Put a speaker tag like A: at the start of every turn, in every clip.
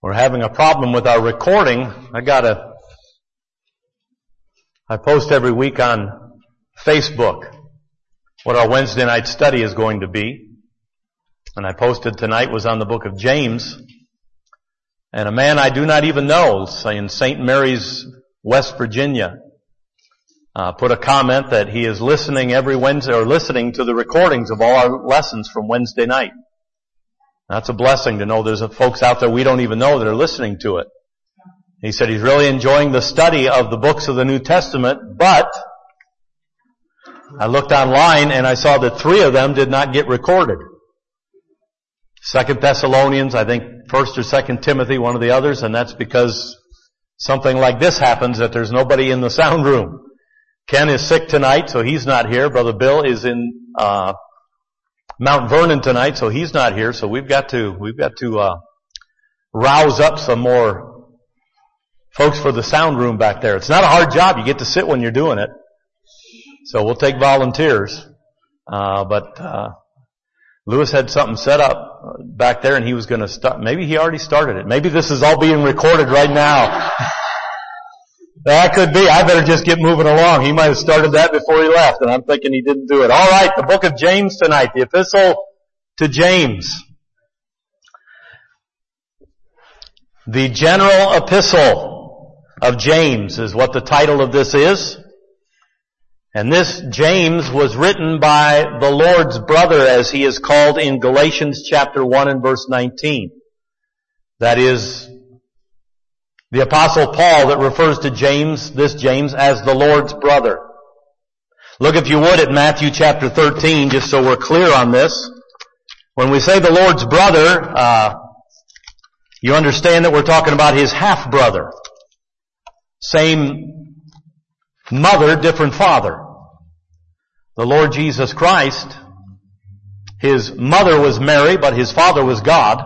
A: We're having a problem with our recording. I post every week on Facebook what our Wednesday night study is going to be. And I posted tonight was on the book of James. And a man I do not even know in St. Mary's, West Virginia, put a comment that he is listening every Wednesday, or listening to the recordings of all our lessons from Wednesday night. That's a blessing to know there's folks out there we don't even know that are listening to it. He said he's really enjoying the study of the books of the New Testament, but I looked online and I saw that 3 of them did not get recorded. 2 Thessalonians, I think 1st or 2nd Timothy, one of the others, and that's because something like this happens, that there's nobody in the sound room. Ken is sick tonight, so he's not here. Brother Bill is in Mount Vernon tonight, so he's not here. So we've got to rouse up some more folks for the sound room back there. It's not a hard job. You get to sit when you're doing it. So we'll take volunteers. But Lewis had something set up back there, and he was going to start. Maybe he already started it. Maybe this is all being recorded right now. That could be. I better just get moving along. He might have started that before he left, and I'm thinking he didn't do it. All right, the book of James tonight, the epistle to James. The general epistle of James is what the title of this is. And this James was written by the Lord's brother, as he is called in Galatians chapter 1 and verse 19. That is the Apostle Paul that refers to James, this James, as the Lord's brother. Look, if you would, at Matthew chapter 13, just so we're clear on this. When we say the Lord's brother, you understand that we're talking about his half-brother. Same mother, different father. The Lord Jesus Christ, his mother was Mary, but his father was God.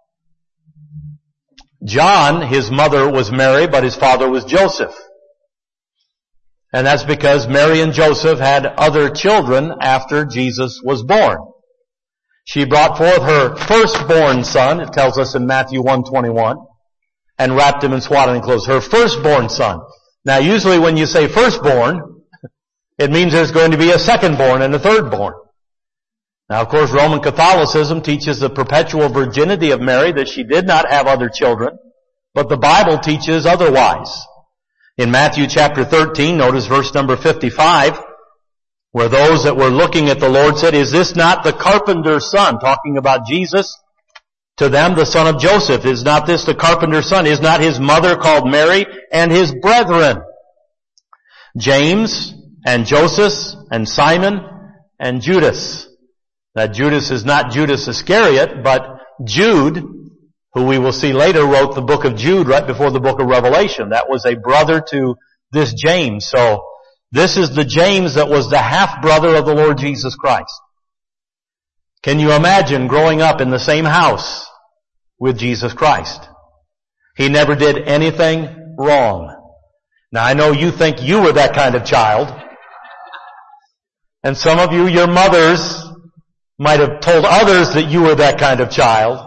A: John, his mother was Mary, but his father was Joseph. And that's because Mary and Joseph had other children after Jesus was born. She brought forth her firstborn son, it tells us in Matthew 1:21, and wrapped him in swaddling clothes. Her firstborn son. Now usually when you say firstborn, it means there's going to be a secondborn and a thirdborn. Now, of course, Roman Catholicism teaches the perpetual virginity of Mary, that she did not have other children, but the Bible teaches otherwise. In Matthew chapter 13, notice verse number 55, where those that were looking at the Lord said, "Is this not the carpenter's son?" Talking about Jesus. To them, the son of Joseph. "Is not this the carpenter's son? Is not his mother called Mary, and his brethren James and Joseph and Simon and Judas?" That Judas is not Judas Iscariot, but Jude, who we will see later wrote the book of Jude right before the book of Revelation. That was a brother to this James. So this is the James that was the half-brother of the Lord Jesus Christ. Can you imagine growing up in the same house with Jesus Christ? He never did anything wrong. Now I know you think you were that kind of child. And some of you, your mothers, might have told others that you were that kind of child.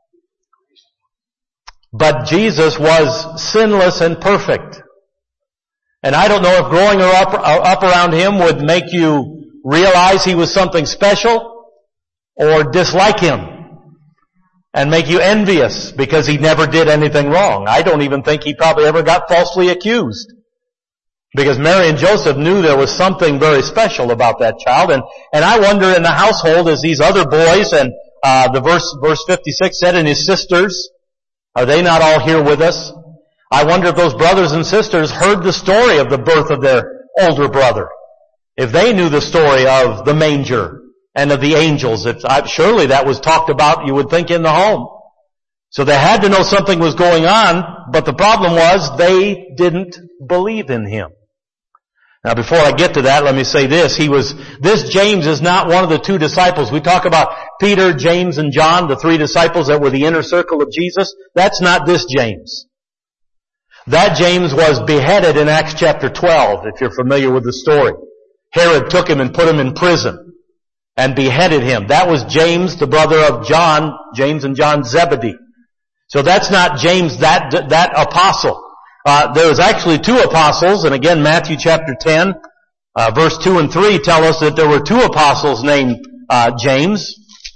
A: But Jesus was sinless and perfect. And I don't know if growing up around him would make you realize he was something special, or dislike him and make you envious because he never did anything wrong. I don't even think he probably ever got falsely accused, because Mary and Joseph knew there was something very special about that child. And I wonder in the household, as these other boys, and the verse 56 said, "And his sisters, are they not all here with us?" I wonder if those brothers and sisters heard the story of the birth of their older brother. If they knew the story of the manger and of the angels, surely that was talked about, you would think, in the home. So they had to know something was going on, but the problem was they didn't believe in him. Now before I get to that, let me say this. This James is not one of the 2 disciples. We talk about Peter, James, and John, the 3 disciples that were the inner circle of Jesus. That's not this James. That James was beheaded in Acts chapter 12, if you're familiar with the story. Herod took him and put him in prison and beheaded him. That was James, the brother of John, James and John Zebedee. So that's not James, that apostle. There was actually two apostles, and again, Matthew chapter 10, verse 2 and 3 tell us that there were two apostles named James.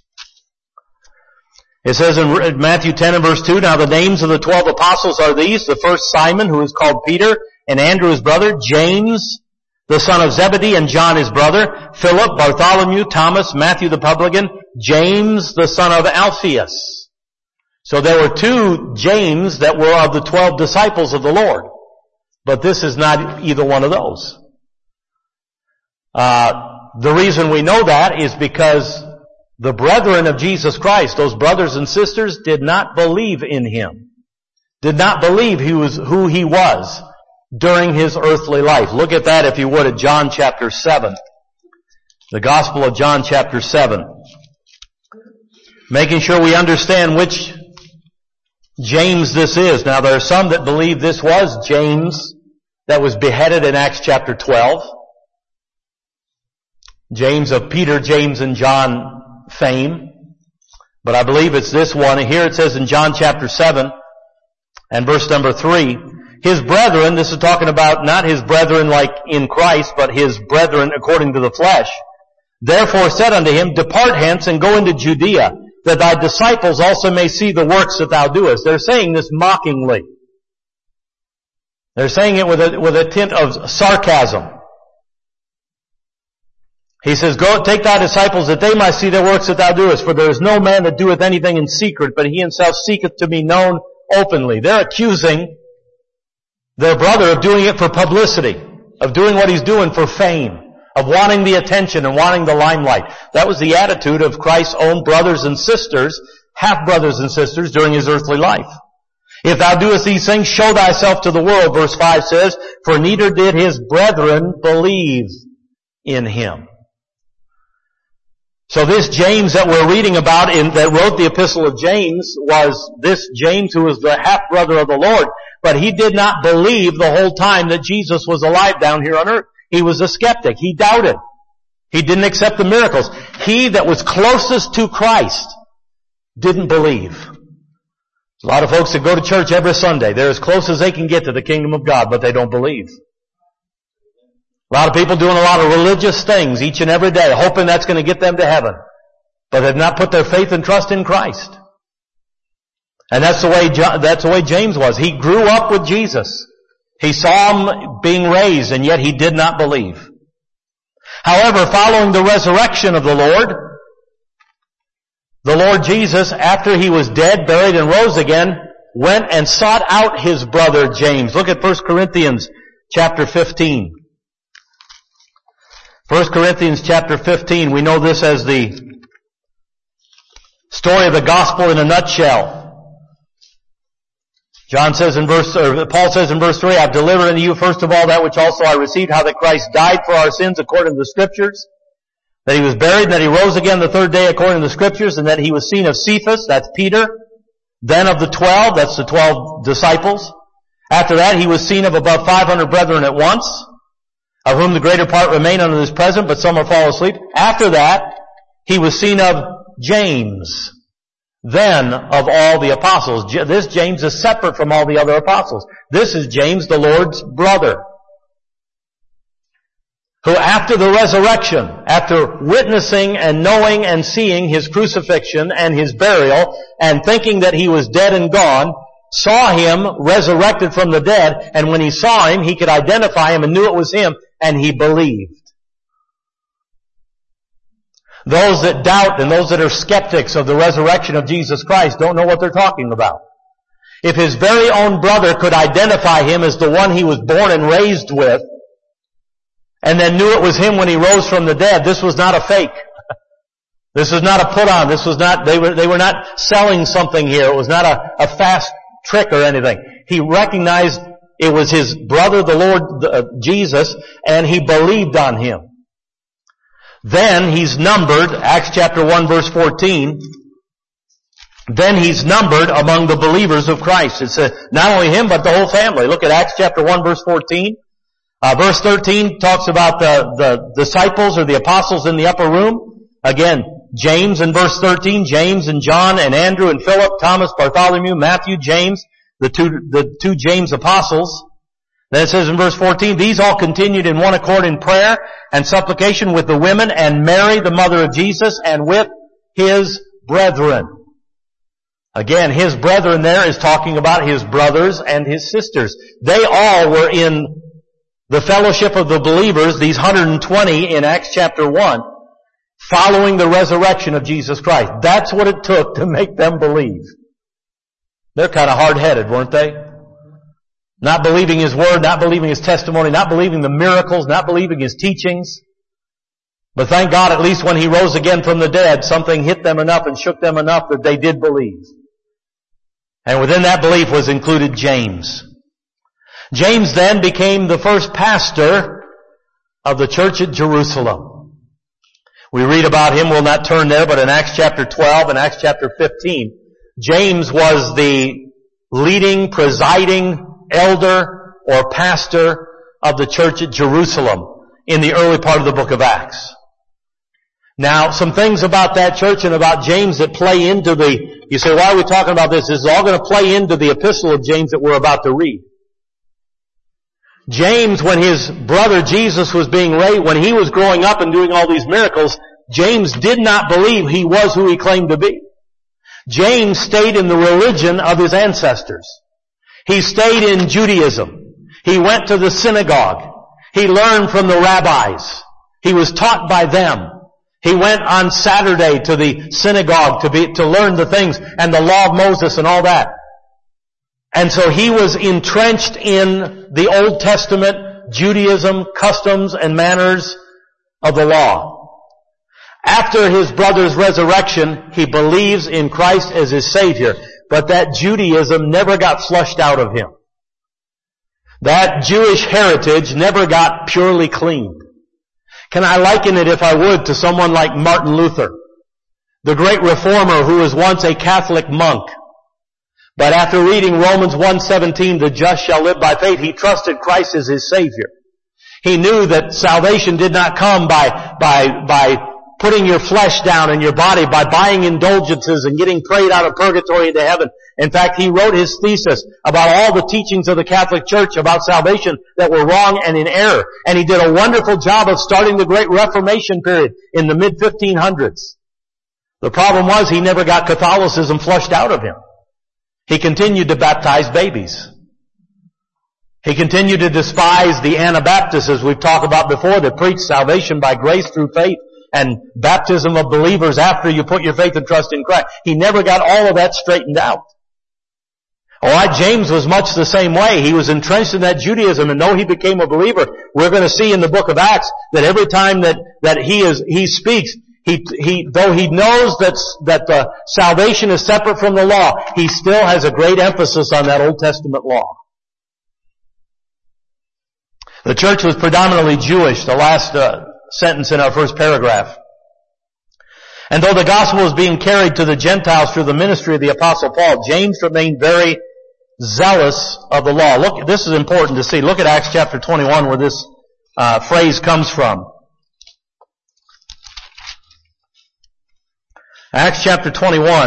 A: It says in Matthew 10 and verse 2, now the names of the 12 apostles are these. The first Simon, who is called Peter, and Andrew his brother, James, the son of Zebedee, and John his brother, Philip, Bartholomew, Thomas, Matthew the publican, James the son of Alphaeus. So there were two James that were of the 12 disciples of the Lord. But this is not either one of those. The reason we know that is because the brethren of Jesus Christ, those brothers and sisters, did not believe in him. Did not believe he was who he was during his earthly life. Look at that, if you would, at John chapter 7. The Gospel of John chapter 7. Making sure we understand which James this is. Now there are some that believe this was James that was beheaded in Acts chapter 12. James of Peter, James, and John fame. But I believe it's this one. And here it says in John chapter 7 and verse number 3, his brethren, this is talking about not his brethren like in Christ, but his brethren according to the flesh, therefore said unto him, depart hence and go into Judea, that thy disciples also may see the works that thou doest. They're saying this mockingly. They're saying it with a tint of sarcasm. He says, go, take thy disciples that they might see the works that thou doest, for there is no man that doeth anything in secret, but he himself seeketh to be known openly. They're accusing their brother of doing it for publicity, of doing what he's doing for fame, of wanting the attention and wanting the limelight. That was the attitude of Christ's own brothers and sisters, half-brothers and sisters, during his earthly life. If thou doest these things, show thyself to the world, verse 5 says, for neither did his brethren believe in him. So this James that we're reading about that wrote the epistle of James was this James who was the half-brother of the Lord. But he did not believe the whole time that Jesus was alive down here on earth. He was a skeptic. He doubted. He didn't accept the miracles. He that was closest to Christ didn't believe. A lot of folks that go to church every Sunday, they're as close as they can get to the kingdom of God, but they don't believe. A lot of people doing a lot of religious things each and every day, hoping that's going to get them to heaven. But they've not put their faith and trust in Christ. And that's the way James was. He grew up with Jesus. He saw him being raised, and yet he did not believe. However, following the resurrection of the Lord Jesus, after he was dead, buried, and rose again, went and sought out his brother James. Look at 1 Corinthians chapter 15. 1 Corinthians chapter 15, we know this as the story of the gospel in a nutshell. Paul says in verse 3, I've delivered unto you first of all that which also I received, how that Christ died for our sins according to the Scriptures, that he was buried, and that he rose again the third day according to the Scriptures, and that he was seen of Cephas, that's Peter, then of the 12, that's the 12 disciples. After that, he was seen of above 500 brethren at once, of whom the greater part remain unto this present, but some are fallen asleep. After that, he was seen of James, then of all the apostles. This James is separate from all the other apostles. This is James, the Lord's brother, who after the resurrection, after witnessing and knowing and seeing his crucifixion and his burial, and thinking that he was dead and gone, saw him resurrected from the dead, and when he saw him, he could identify him and knew it was him, and he believed. Those that doubt and those that are skeptics of the resurrection of Jesus Christ don't know what they're talking about. If his very own brother could identify him as the one he was born and raised with, and then knew it was him when he rose from the dead, this was not a fake. This was not a put on. This was not, they were not selling something here. It was not a fast trick or anything. He recognized it was his brother, the Lord Jesus, and he believed on him. Then he's numbered, Acts chapter 1 verse 14, then he's numbered among the believers of Christ. It's not only him, but the whole family. Look at Acts chapter 1 verse 14. Verse 13 talks about the disciples or the apostles in the upper room. Again, James in verse 13, James and John and Andrew and Philip, Thomas, Bartholomew, Matthew, James, the two James apostles. Then it says in verse 14, these all continued in one accord in prayer and supplication with the women and Mary, the mother of Jesus, and with his brethren. Again, his brethren there is talking about his brothers and his sisters. They all were in the fellowship of the believers, these 120 in Acts chapter 1, following the resurrection of Jesus Christ. That's what it took to make them believe. They're kind of hard-headed, weren't they? Not believing his word, not believing his testimony, not believing the miracles, not believing his teachings. But thank God, at least when he rose again from the dead, something hit them enough and shook them enough that they did believe. And within that belief was included James. James then became the first pastor of the church at Jerusalem. We read about him, we'll not turn there, but in Acts chapter 12 and Acts chapter 15, James was the leading, presiding elder or pastor of the church at Jerusalem in the early part of the book of Acts. Now, some things about that church and about James that play into you say, why are we talking about this? This is all going to play into the epistle of James that we're about to read. James, when his brother Jesus was being raised, when he was growing up and doing all these miracles, James did not believe he was who he claimed to be. James stayed in the religion of his ancestors. He stayed in Judaism. He went to the synagogue. He learned from the rabbis. He was taught by them. He went on Saturday to the synagogue to learn the things and the law of Moses and all that. And so he was entrenched in the Old Testament Judaism, customs and manners of the law. After his brother's resurrection, he believes in Christ as his Savior, but that Judaism never got flushed out of him. That Jewish heritage never got purely cleaned. Can I liken it, if I would, to someone like Martin Luther, the great reformer who was once a Catholic monk? But after reading Romans 1:17, the just shall live by faith, he trusted Christ as his Savior. He knew that salvation did not come by putting your flesh down in your body, by buying indulgences and getting prayed out of purgatory into heaven. In fact, he wrote his thesis about all the teachings of the Catholic Church about salvation that were wrong and in error. And he did a wonderful job of starting the Great Reformation period in the mid-1500s. The problem was he never got Catholicism flushed out of him. He continued to baptize babies. He continued to despise the Anabaptists, as we've talked about before, that preach salvation by grace through faith and baptism of believers after you put your faith and trust in Christ. He never got all of that straightened out. Alright, James was much the same way. He was entrenched in that Judaism, and though he became a believer, we're going to see in the book of Acts that every time that he speaks, though he knows that the salvation is separate from the law, he still has a great emphasis on that Old Testament law. The church was predominantly Jewish, the last sentence in our first paragraph. And though the gospel was being carried to the Gentiles through the ministry of the Apostle Paul, James remained very zealous of the law. Look, this is important to see. Look at Acts chapter 21 where this phrase comes from. Acts chapter 21.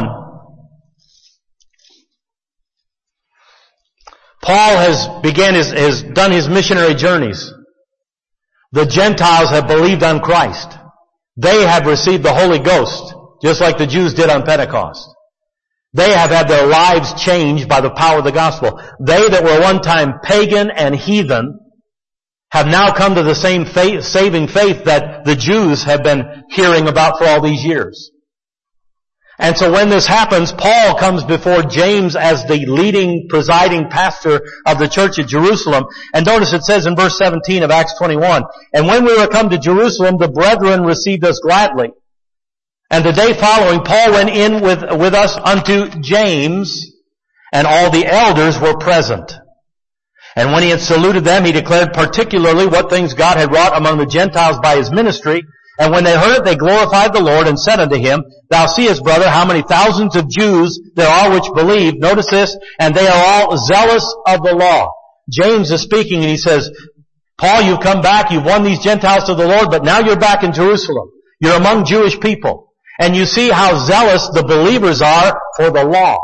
A: Paul has done his missionary journeys. The Gentiles have believed on Christ. They have received the Holy Ghost, just like the Jews did on Pentecost. They have had their lives changed by the power of the gospel. They that were one time pagan and heathen have now come to the same saving faith that the Jews have been hearing about for all these years. And so when this happens, Paul comes before James as the leading, presiding pastor of the church at Jerusalem. And notice it says in verse 17 of Acts 21, "And when we were come to Jerusalem, the brethren received us gladly. And the day following, Paul went in with us unto James, and all the elders were present. And when he had saluted them, he declared particularly what things God had wrought among the Gentiles by his ministry. And when they heard it, they glorified the Lord and said unto him, Thou seest, brother, how many thousands of Jews there are which believe." Notice this, "and they are all zealous of the law." James is speaking and he says, Paul, you've come back, you've won these Gentiles to the Lord, but now you're back in Jerusalem. You're among Jewish people. And you see how zealous the believers are for the law.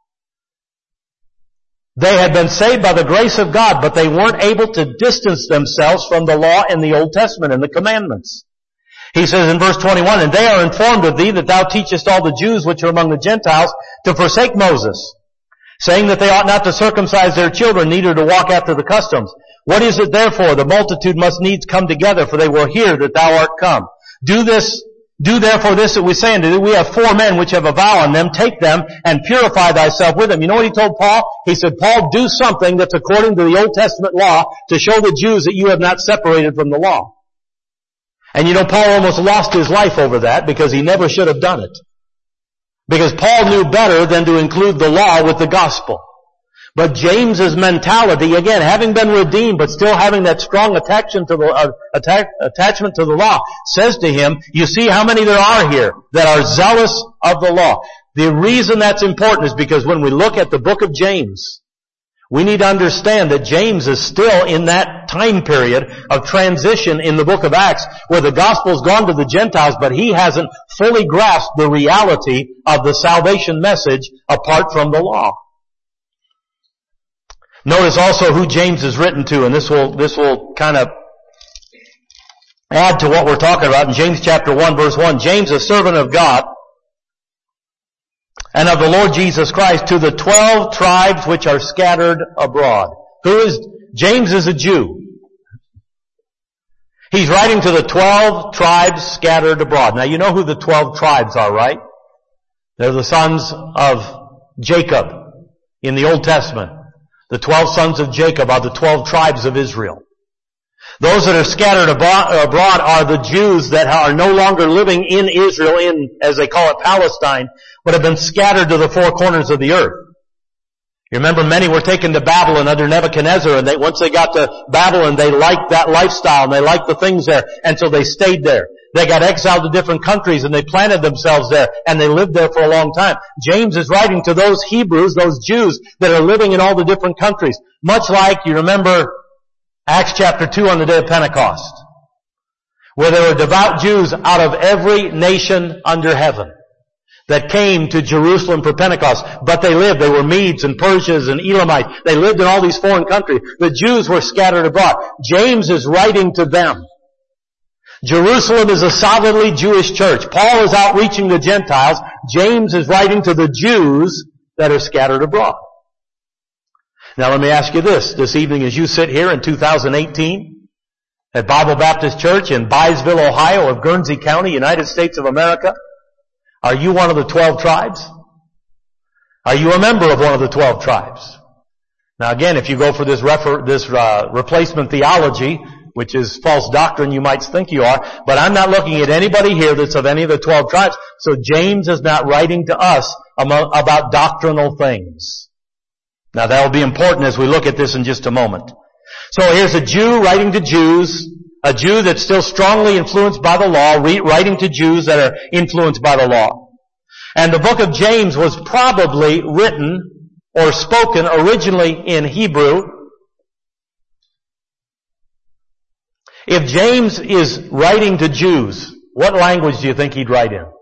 A: They had been saved by the grace of God, but they weren't able to distance themselves from the law in the Old Testament and the commandments. He says in verse 21, and they are informed of thee that thou teachest all the Jews which are among the Gentiles to forsake Moses, saying that they ought not to circumcise their children, neither to walk after the customs. What is it therefore? The multitude must needs come together, for they will hear that thou art come. Do therefore this that we say unto thee. We have 4 men which have a vow on them. Take them and purify thyself with them. You know what he told Paul? He said, Paul, do something that's according to the Old Testament law to show the Jews that you have not separated from the law. And you know, Paul almost lost his life over that because he never should have done it. Because Paul knew better than to include the law with the gospel. But James's mentality, again, having been redeemed but still having that strong attachment to the law, says to him, you see how many there are here that are zealous of the law. The reason that's important is because when we look at the book of James, we need to understand that James is still in that time period of transition in the book of Acts where the gospel's gone to the Gentiles, but he hasn't fully grasped the reality of the salvation message apart from the law. Notice also who James is written to, and this will kind of add to what we're talking about in James chapter 1 verse 1. James, a servant of God and of the Lord Jesus Christ, to the 12 tribes which are scattered abroad. James is a Jew. He's writing to the 12 tribes scattered abroad. Now you know who the 12 tribes are, right? They're the sons of Jacob in the Old Testament. The 12 sons of Jacob are the 12 tribes of Israel. Those that are scattered abroad are the Jews that are no longer living in Israel, in, as they call it, Palestine, but have been scattered to the 4 corners of the earth. You remember many were taken to Babylon under Nebuchadnezzar, and once they got to Babylon, they liked that lifestyle, and they liked the things there, and so they stayed there. They got exiled to different countries, and they planted themselves there, and they lived there for a long time. James is writing to those Hebrews, those Jews that are living in all the different countries. Much like, you remember, Acts chapter 2 on the day of Pentecost, where there were devout Jews out of every nation under heaven that came to Jerusalem for Pentecost. But they were Medes and Persians and Elamites. They lived in all these foreign countries. The Jews were scattered abroad. James is writing to them. Jerusalem is a solidly Jewish church. Paul is outreaching the Gentiles. James is writing to the Jews that are scattered abroad. Now let me ask you this evening as you sit here in 2018 at Bible Baptist Church in Byesville, Ohio of Guernsey County, United States of America, are you one of the 12 tribes? Are you a member of one of the 12 tribes? Now again, if you go for this replacement theology, which is false doctrine, you might think you are, but I'm not looking at anybody here that's of any of the 12 tribes. So James is not writing to us about doctrinal things. Now that will be important as we look at this in just a moment. So here's a Jew writing to Jews, a Jew that's still strongly influenced by the law, writing to Jews that are influenced by the law. And the book of James was probably written or spoken originally in Hebrew. If James is writing to Jews, what language do you think he'd write in?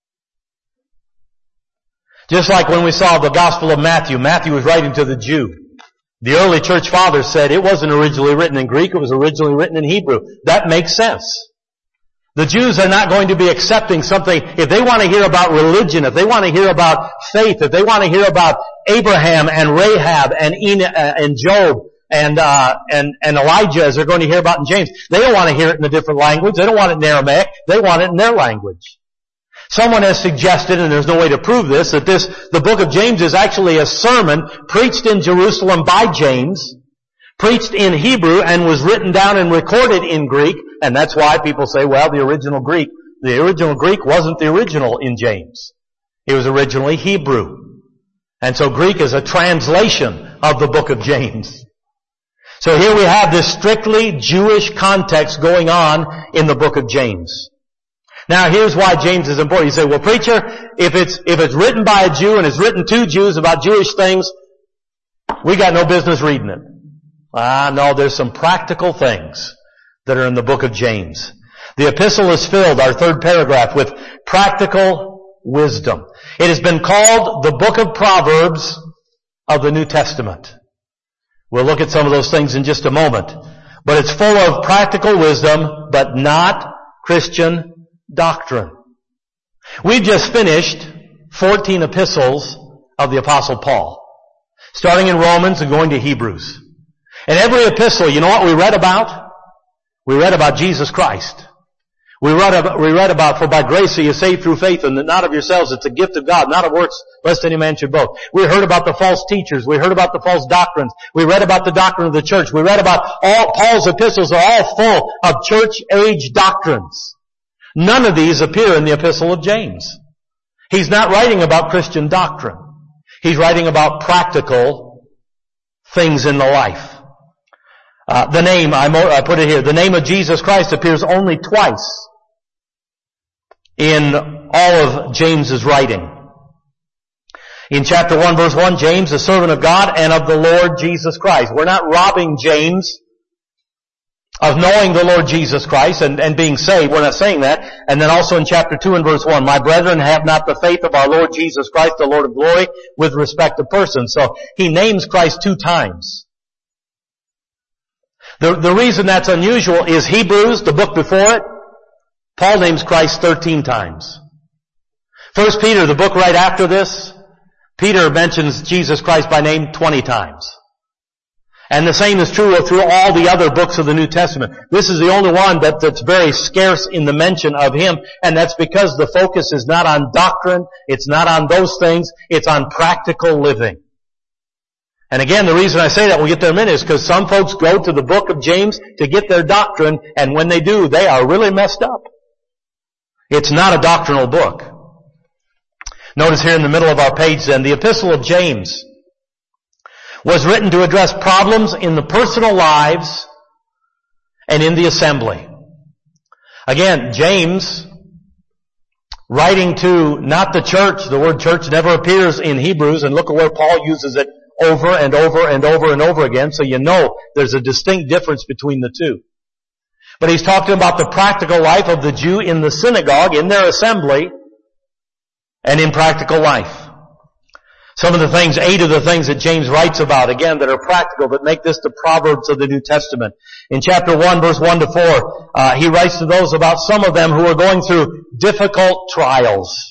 A: Just like when we saw the Gospel of Matthew, Matthew was writing to the Jew. The early church fathers said it wasn't originally written in Greek, it was originally written in Hebrew. That makes sense. The Jews are not going to be accepting something, if they want to hear about religion, if they want to hear about faith, if they want to hear about Abraham and Rahab and Job and Elijah, as they're going to hear about in James, they don't want to hear it in a different language. They don't want it in Aramaic. They want it in their language. Someone has suggested, and there's no way to prove this, that the book of James is actually a sermon preached in Jerusalem by James, preached in Hebrew, and was written down and recorded in Greek, and that's why people say, well, the original Greek wasn't the original in James. It was originally Hebrew. And so Greek is a translation of the book of James. So here we have this strictly Jewish context going on in the book of James. Now here's why James is important. You say, well preacher, if it's written by a Jew and it's written to Jews about Jewish things, we got no business reading it. No, there's some practical things that are in the book of James. The epistle is filled, our third paragraph, with practical wisdom. It has been called the book of Proverbs of the New Testament. We'll look at some of those things in just a moment. But it's full of practical wisdom, but not Christian doctrine. We've just finished 14 epistles of the Apostle Paul, starting in Romans and going to Hebrews. And every epistle, you know what we read about? We read about Jesus Christ. We read about, for by grace are you saved through faith, and that not of yourselves, it's a gift of God, not of works, lest any man should boast. We heard about the false teachers. We heard about the false doctrines. We read about the doctrine of the church. We read about Paul's epistles are all full of church-age doctrines. None of these appear in the epistle of James. He's not writing about Christian doctrine. He's writing about practical things in the life. The name, I put it here, the name of Jesus Christ appears only twice in all of James's writing. In chapter 1 verse 1, James, a servant of God and of the Lord Jesus Christ. We're not robbing James of knowing the Lord Jesus Christ and being saved. We're not saying that. And then also in chapter 2 and verse 1, my brethren, have not the faith of our Lord Jesus Christ, the Lord of glory, with respect to persons. So he names Christ 2 times. The reason that's unusual is Hebrews, the book before it, Paul names Christ 13 times. 1 Peter, the book right after this, Peter mentions Jesus Christ by name 20 times. And the same is true through all the other books of the New Testament. This is the only one that's very scarce in the mention of him, and that's because the focus is not on doctrine, it's not on those things, it's on practical living. And again, the reason I say that, we'll get there in a minute, is because some folks go to the book of James to get their doctrine, and when they do, they are really messed up. It's not a doctrinal book. Notice here in the middle of our page then, the Epistle of James was written to address problems in the personal lives and in the assembly. Again, James, writing to not the church, the word church never appears in Hebrews, and look at where Paul uses it over and over and over and over again, so you know there's a distinct difference between the two. But he's talking about the practical life of the Jew in the synagogue, in their assembly, and in practical life. Some of the things, 8 of the things that James writes about, again, that are practical, that make this the Proverbs of the New Testament. In chapter 1, verse 1 to 4, he writes to those about some of them who are going through difficult trials.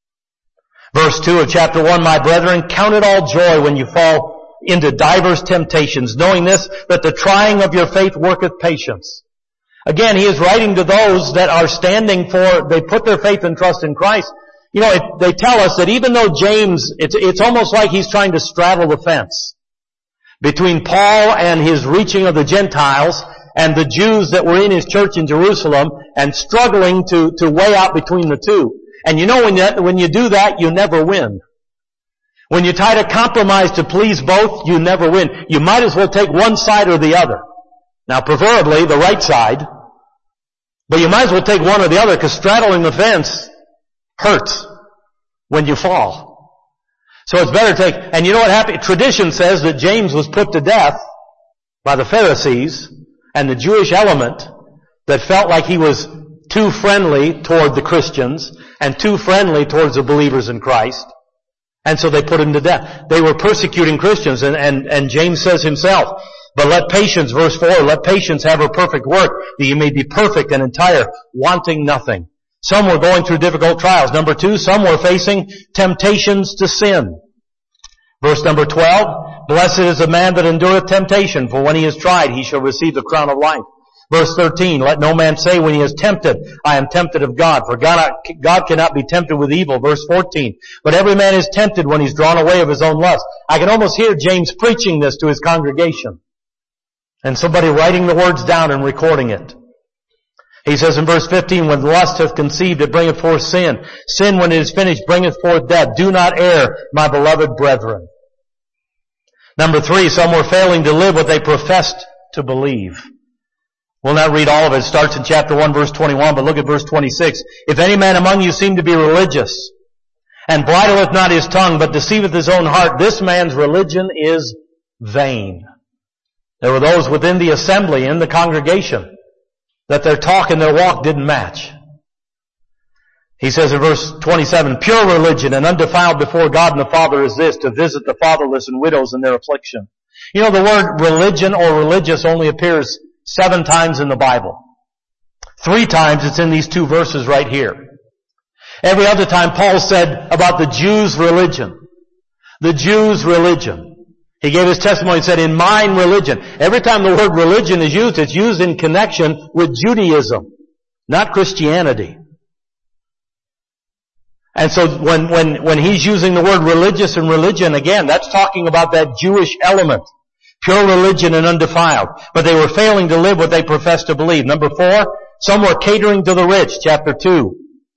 A: Verse 2 of chapter 1, my brethren, count it all joy when you fall into divers temptations, knowing this, that the trying of your faith worketh patience. Again, he is writing to those that are standing for, they put their faith and trust in Christ. You know, they tell us that even though James, it's almost like he's trying to straddle the fence between Paul and his reaching of the Gentiles and the Jews that were in his church in Jerusalem, and struggling to weigh out between the two. And you know, when you do that, you never win. When you try to compromise to please both, you never win. You might as well take one side or the other. Now, preferably the right side, but you might as well take one or the other, because straddling the fence hurts when you fall. So it's better to take, and you know what happened? Tradition says that James was put to death by the Pharisees and the Jewish element that felt like he was too friendly toward the Christians and too friendly towards the believers in Christ. And so they put him to death. They were persecuting Christians, and James says himself, but let patience, verse 4, let patience have her perfect work, that you may be perfect and entire, wanting nothing. Some were going through difficult trials. Number 2, some were facing temptations to sin. Verse number 12, blessed is the man that endureth temptation, for when he is tried, he shall receive the crown of life. Verse 13, let no man say when he is tempted, I am tempted of God, for God cannot be tempted with evil. Verse 14, but every man is tempted when he's drawn away of his own lust. I can almost hear James preaching this to his congregation, and somebody writing the words down and recording it. He says in verse 15, when lust hath conceived, it bringeth forth sin. Sin, when it is finished, bringeth forth death. Do not err, my beloved brethren. Number 3, some were failing to live what they professed to believe. We'll not read all of it. It starts in chapter 1, verse 21, but look at verse 26. If any man among you seem to be religious, and bridleth not his tongue, but deceiveth his own heart, this man's religion is vain. There were those within the assembly, in the congregation, that their talk and their walk didn't match. He says in verse 27, pure religion and undefiled before God and the Father is this, to visit the fatherless and widows in their affliction. You know, the word religion or religious only appears 7 times in the Bible. 3 times it's in these 2 verses right here. Every other time Paul said about the Jews' religion. The Jews' religion. He gave his testimony and said, in mine religion. Every time the word religion is used, it's used in connection with Judaism, not Christianity. And so when he's using the word religious and religion, again, that's talking about that Jewish element. Pure religion and undefiled. But they were failing to live what they professed to believe. Number 4, some were catering to the rich, chapter 2.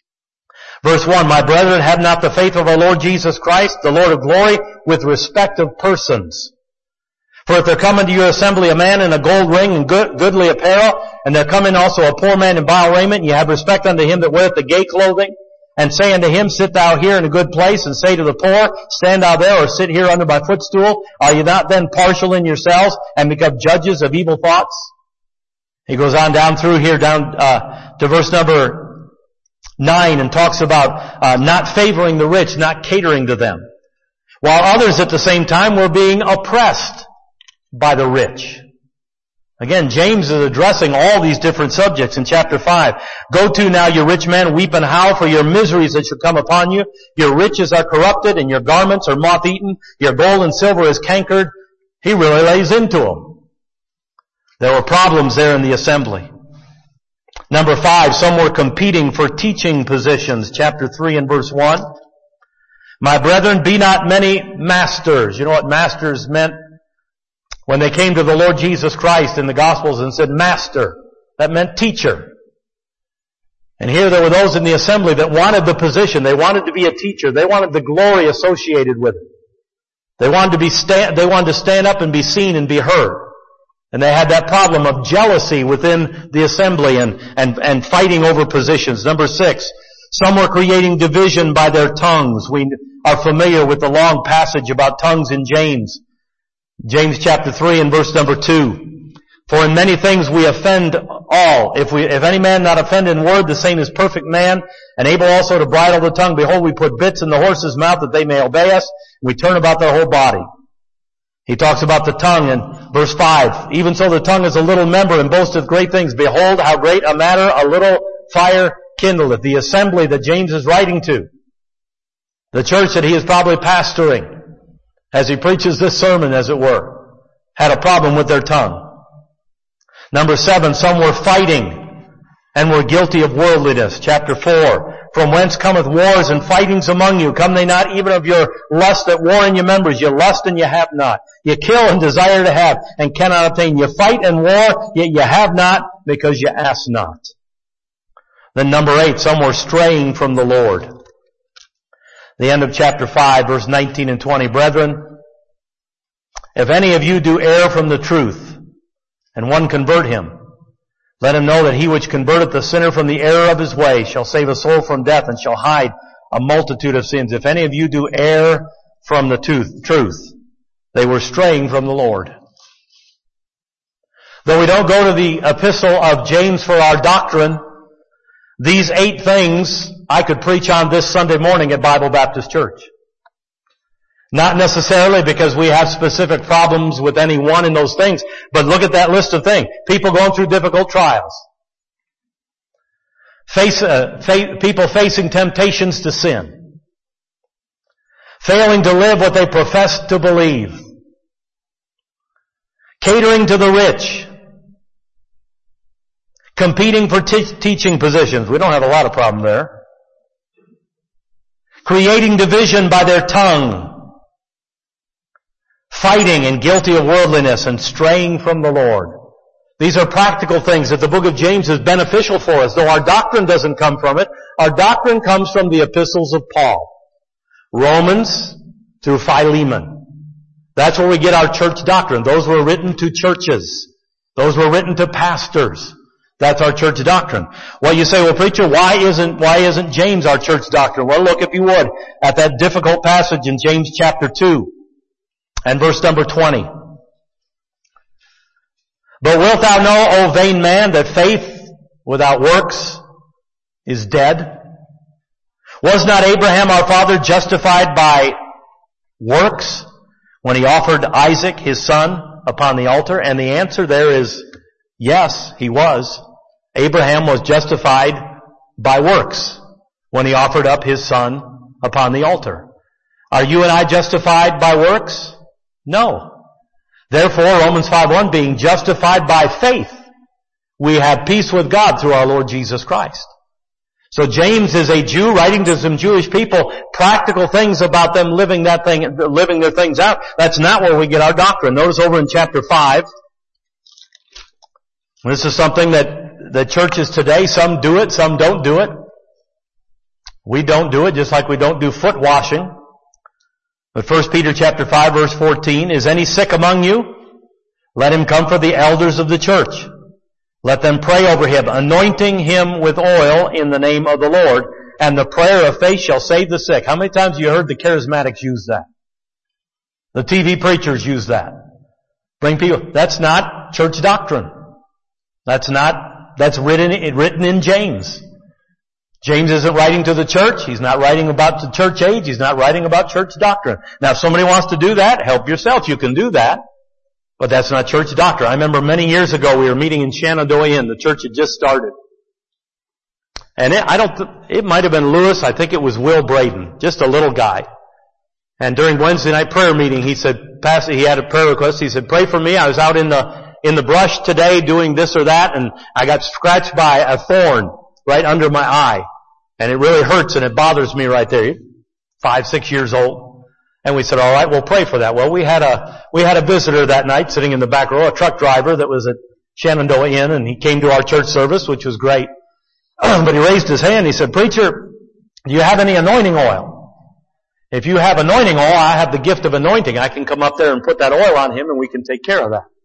A: Verse 1, my brethren, have not the faith of our Lord Jesus Christ, the Lord of glory, with respect of persons. For if there come into your assembly a man in a gold ring and goodly apparel, and there come in also a poor man in vile raiment, and ye have respect unto him that weareth the gay clothing, and say unto him, sit thou here in a good place, and say to the poor, stand thou there, or sit here under my footstool, are ye not then partial in yourselves, and become judges of evil thoughts? He goes on down through here, down to verse number 9, and talks about not favoring the rich, not catering to them. While others at the same time were being oppressed by the rich. Again, James is addressing all these different subjects in chapter 5. Go to now, you rich men, weep and howl for your miseries that shall come upon you. Your riches are corrupted, and your garments are moth-eaten. Your gold and silver is cankered. He really lays into them. There were problems there in the assembly. Number 5, some were competing for teaching positions. Chapter 3 and verse 1. My brethren, be not many masters. You know what masters meant? When they came to the Lord Jesus Christ in the Gospels and said, Master, that meant teacher. And here there were those in the assembly that wanted the position. They wanted to be a teacher. They wanted the glory associated with it. They wanted to stand up and be seen and be heard. And they had that problem of jealousy within the assembly and fighting over positions. Number 6, some were creating division by their tongues. We are familiar with the long passage about tongues in James. James chapter 3 and verse number 2. For in many things we offend all. If any man not offend in word, the same is perfect man, and able also to bridle the tongue. Behold, we put bits in the horse's mouth that they may obey us. We turn about their whole body. He talks about the tongue in verse 5. Even so the tongue is a little member and boasteth great things. Behold, how great a matter a little fire kindleth. The assembly that James is writing to. The church that he is probably pastoring, as he preaches this sermon, as it were, had a problem with their tongue. Number 7, some were fighting and were guilty of worldliness. Chapter 4, from whence cometh wars and fightings among you? Come they not even of your lust that war in your members? You lust and you have not. You kill and desire to have and cannot obtain. You fight and war, yet you have not because you ask not. Then number 8, some were straying from the Lord. The end of chapter 5, verse 19 and 20. Brethren, if any of you do err from the truth, and one convert him, let him know that he which converteth the sinner from the error of his way shall save a soul from death and shall hide a multitude of sins. If any of you do err from the truth, they were straying from the Lord. Though we don't go to the epistle of James for our doctrine, these 8 things I could preach on this Sunday morning at Bible Baptist Church. Not necessarily because we have specific problems with any one in those things, but look at that list of things. People going through difficult trials. People facing temptations to sin. Failing to live what they profess to believe. Catering to the rich. Competing for teaching positions. We don't have a lot of problem there. Creating division by their tongue. Fighting and guilty of worldliness and straying from the Lord. These are practical things that the book of James is beneficial for us. Though our doctrine doesn't come from it, our doctrine comes from the epistles of Paul. Romans through Philemon. That's where we get our church doctrine. Those were written to churches. Those were written to pastors. That's our church doctrine. Well, you say, well, preacher, why isn't James our church doctrine? Well, look, if you would, at that difficult passage in James chapter 2 and verse number 20. But wilt thou know, O vain man, that faith without works is dead? Was not Abraham our father justified by works when he offered Isaac, his son, upon the altar? And the answer there is yes, he was. Abraham was justified by works when he offered up his son upon the altar. Are you and I justified by works? No. Therefore, Romans 5:1, being justified by faith, we have peace with God through our Lord Jesus Christ. So James is a Jew writing to some Jewish people practical things about them living their things out. That's not where we get our doctrine. Notice over in chapter 5. This is something that the churches today, some do it, some don't do it. We don't do it, just like we don't do foot washing. But 1 Peter chapter 5 verse 14, is any sick among you? Let him come for the elders of the church. Let them pray over him, anointing him with oil in the name of the Lord. And the prayer of faith shall save the sick. How many times have you heard the charismatics use that? The TV preachers use that. Bring people. That's not church doctrine. That's written in James. James isn't writing to the church. He's not writing about the church age. He's not writing about church doctrine. Now, if somebody wants to do that, help yourself. You can do that. But that's not church doctrine. I remember many years ago we were meeting in Shenandoah Inn. The church had just started. And it might have been Lewis. I think it was Will Braden. Just a little guy. And during Wednesday night prayer meeting, he said, Pastor, he had a prayer request. He said, pray for me. I was out in the brush today doing this or that, and I got scratched by a thorn right under my eye. And it really hurts and it bothers me right there. 5, 6 years old. And we said, all right, we'll pray for that. Well, we had a visitor that night sitting in the back row, a truck driver that was at Shenandoah Inn, and he came to our church service, which was great. But he raised his hand. He said, preacher, do you have any anointing oil? If you have anointing oil, I have the gift of anointing. I can come up there and put that oil on him and we can take care of that.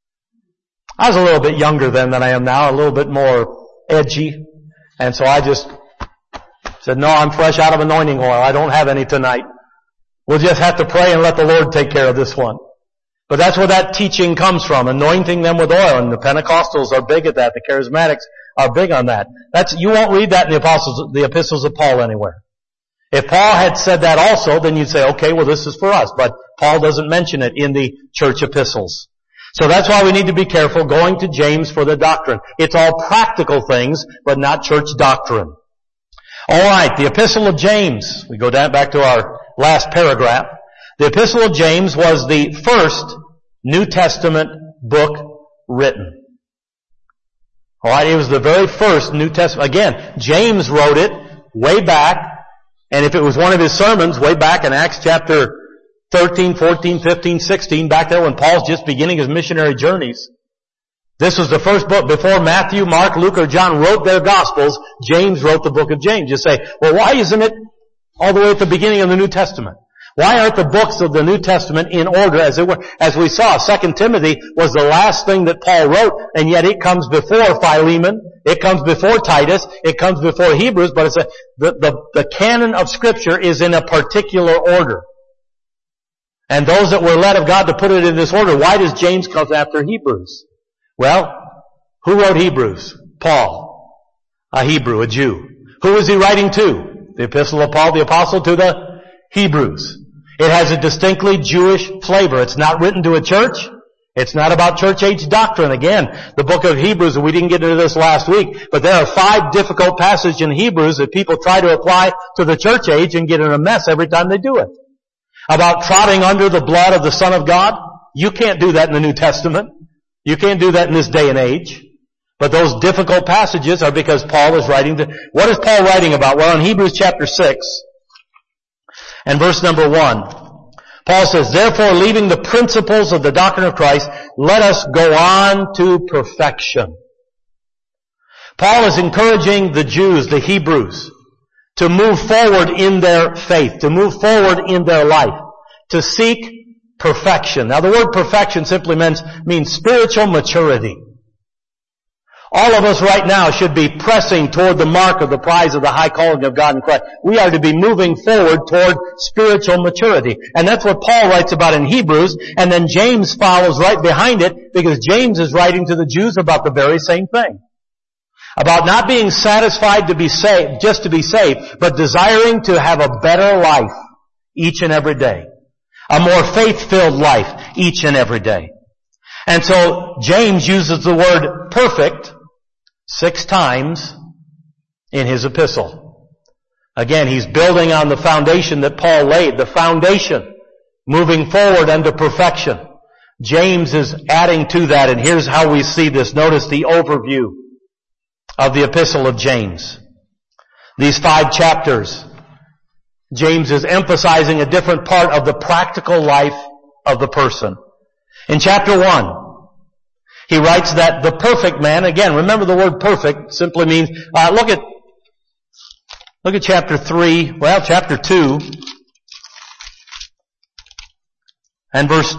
A: I was a little bit younger then than I am now, a little bit more edgy. And so I just said, no, I'm fresh out of anointing oil. I don't have any tonight. We'll just have to pray and let the Lord take care of this one. But that's where that teaching comes from, anointing them with oil. And the Pentecostals are big at that. The Charismatics are big on that. You won't read that in the epistles of Paul anywhere. If Paul had said that also, then you'd say, okay, well this is for us. But Paul doesn't mention it in the church epistles. So that's why we need to be careful going to James for the doctrine. It's all practical things, but not church doctrine. Alright, the Epistle of James. We go down back to our last paragraph. The Epistle of James was the first New Testament book written. Alright, it was the very first New Testament. Again, James wrote it way back, and if it was one of his sermons, way back in Acts chapter 13, 14, 15, 16, back there when Paul's just beginning his missionary journeys. This was the first book. Before Matthew, Mark, Luke, or John wrote their Gospels, James wrote the book of James. You say, well, why isn't it all the way at the beginning of the New Testament? Why aren't the books of the New Testament in order as it were? As we saw, 2 Timothy was the last thing that Paul wrote, and yet it comes before Philemon, it comes before Titus, it comes before Hebrews, but the canon of Scripture is in a particular order. And those that were led of God to put it in this order, why does James come after Hebrews? Well, who wrote Hebrews? Paul. A Hebrew, a Jew. Who was he writing to? The Epistle of Paul, the Apostle, to the Hebrews. It has a distinctly Jewish flavor. It's not written to a church. It's not about church age doctrine. Again, the book of Hebrews, we didn't get into this last week, but there are 5 difficult passages in Hebrews that people try to apply to the church age and get in a mess every time they do it. About trotting under the blood of the Son of God. You can't do that in the New Testament. You can't do that in this day and age. But those difficult passages are because Paul is writing what is Paul writing about? Well, in Hebrews chapter 6 and verse number 1, Paul says, therefore, leaving the principles of the doctrine of Christ, let us go on to perfection. Paul is encouraging the Jews, the Hebrews, to move forward in their faith, to move forward in their life, to seek perfection. Now the word perfection simply means spiritual maturity. All of us right now should be pressing toward the mark of the prize of the high calling of God in Christ. We are to be moving forward toward spiritual maturity. And that's what Paul writes about in Hebrews, and then James follows right behind it, because James is writing to the Jews about the very same thing. About not being satisfied to be saved, just to be saved, but desiring to have a better life each and every day. A more faith-filled life each and every day. And so James uses the word perfect 6 times in his epistle. Again, he's building on the foundation that Paul laid, the foundation moving forward unto perfection. James is adding to that, and here's how we see this. Notice the overview of the epistle of James. These 5 chapters, James is emphasizing a different part of the practical life of the person. In chapter 1, he writes that the perfect man, again, remember the word perfect simply means, look at chapter 3, chapter 2, and verse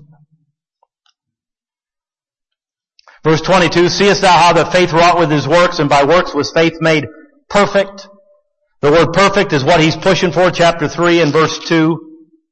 A: 22, seest thou how that faith wrought with his works, and by works was faith made perfect? The word perfect is what he's pushing for, chapter 3 and verse 2.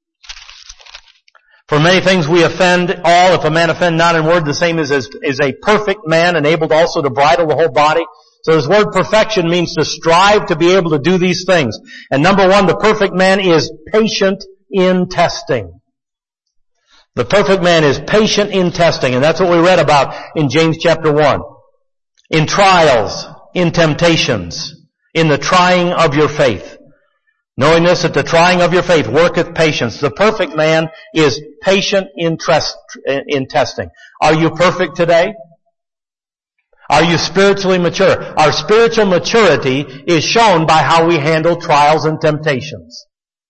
A: For many things we offend all, if a man offend not in word, the same is a perfect man, enabled also to bridle the whole body. So this word perfection means to strive to be able to do these things. And number 1, the perfect man is patient in testing. The perfect man is patient in testing, and that's what we read about in James chapter 1. In trials, in temptations, in the trying of your faith. Knowing this, that the trying of your faith worketh patience. The perfect man is patient in testing. Are you perfect today? Are you spiritually mature? Our spiritual maturity is shown by how we handle trials and temptations.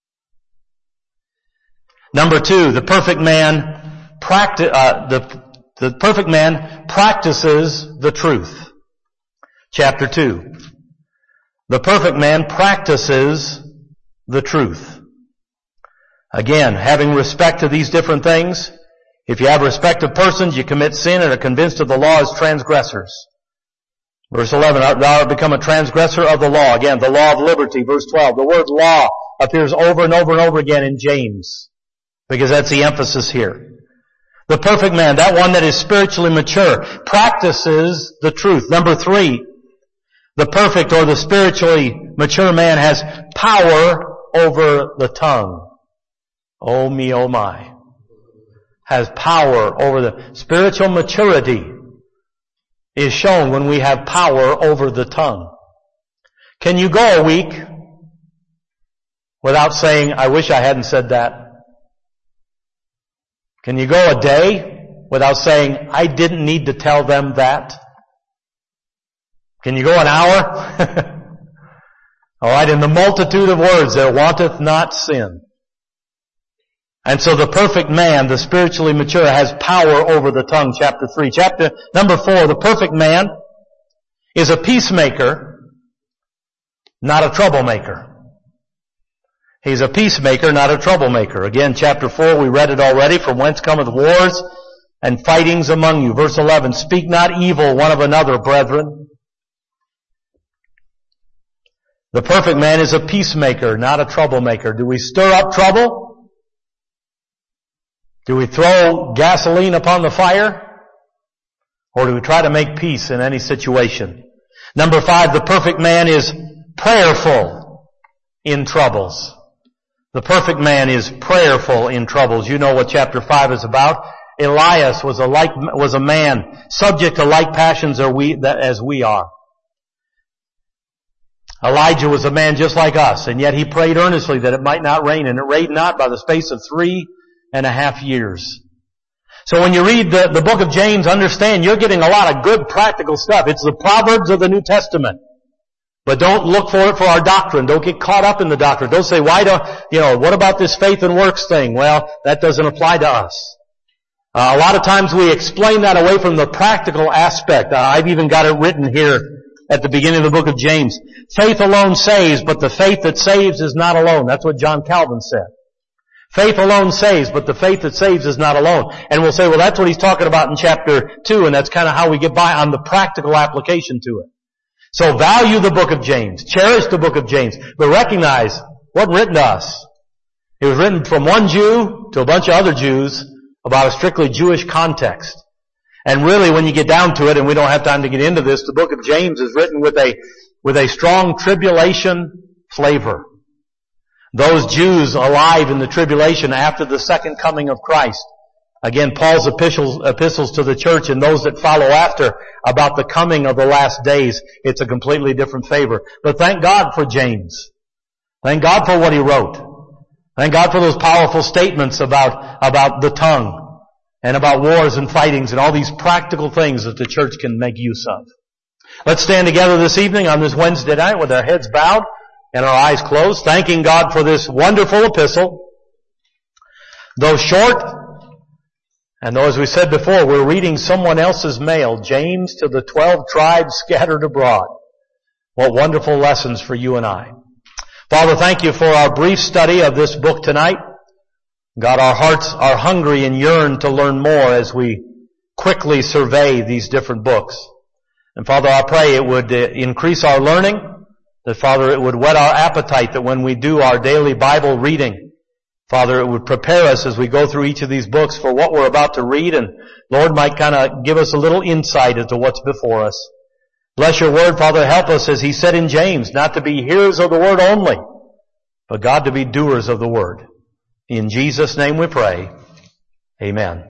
A: Number 2, the perfect man the perfect man practices the truth. Chapter 2. The perfect man practices the truth. Again, having respect to these different things. If you have respect of persons, you commit sin and are convinced of the law as transgressors. Verse 11, thou art become a transgressor of the law. Again, the law of liberty. Verse 12, the word law appears over and over and over again in James, because that's the emphasis here. The perfect man, that one that is spiritually mature, practices the truth. Number 3, the perfect or the spiritually mature man has power over the tongue. Oh me, oh my. Has power over the spiritual maturity is shown when we have power over the tongue. Can you go a week without saying, I wish I hadn't said that? Can you go a day without saying, I didn't need to tell them that? Can you go an hour? Alright, in the multitude of words there wanteth not sin. And so the perfect man, the spiritually mature, has power over the tongue, chapter 3. Chapter number 4, the perfect man is a peacemaker, not a troublemaker. He's a peacemaker, not a troublemaker. Again, chapter 4, we read it already. From whence cometh wars and fightings among you. Verse 11, speak not evil one of another, brethren. The perfect man is a peacemaker, not a troublemaker. Do we stir up trouble? Do we throw gasoline upon the fire? Or do we try to make peace in any situation? Number 5, the perfect man is prayerful in troubles. The perfect man is prayerful in troubles. You know what chapter 5 is about. Elias was a man subject to like passions as we are. Elijah was a man just like us, and yet he prayed earnestly that it might not rain, and it rained not by the space of 3.5 years. So when you read the book of James, understand you're getting a lot of good practical stuff. It's the Proverbs of the New Testament. But don't look for it for our doctrine. Don't get caught up in the doctrine. Don't say, what about this faith and works thing? Well, that doesn't apply to us. A lot of times we explain that away from the practical aspect. I've even got it written here at the beginning of the book of James. Faith alone saves, but the faith that saves is not alone. That's what John Calvin said. Faith alone saves, but the faith that saves is not alone. And we'll say, well, that's what he's talking about in chapter 2, and that's kind of how we get by on the practical application to it. So value the book of James. Cherish the book of James. But recognize, it wasn't written to us. It was written from one Jew to a bunch of other Jews about a strictly Jewish context. And really, when you get down to it, and we don't have time to get into this, the book of James is written with a strong tribulation flavor. Those Jews alive in the tribulation after the second coming of Christ. Again, Paul's epistles to the church and those that follow after about the coming of the last days, it's a completely different favor. But thank God for James. Thank God for what he wrote. Thank God for those powerful statements about the tongue and about wars and fightings and all these practical things that the church can make use of. Let's stand together this evening on this Wednesday night with our heads bowed and our eyes closed, thanking God for this wonderful epistle. Though short, and though, as we said before, we're reading someone else's mail, James to the 12 tribes scattered abroad. What wonderful lessons for you and I. Father, thank you for our brief study of this book tonight. God, our hearts are hungry and yearn to learn more as we quickly survey these different books. And Father, I pray it would increase our learning, that Father, it would whet our appetite, that when we do our daily Bible reading, Father, it would prepare us as we go through each of these books for what we're about to read, and Lord might kind of give us a little insight into what's before us. Bless your word, Father. Help us, as he said in James, not to be hearers of the word only, but God, to be doers of the word. In Jesus' name we pray. Amen.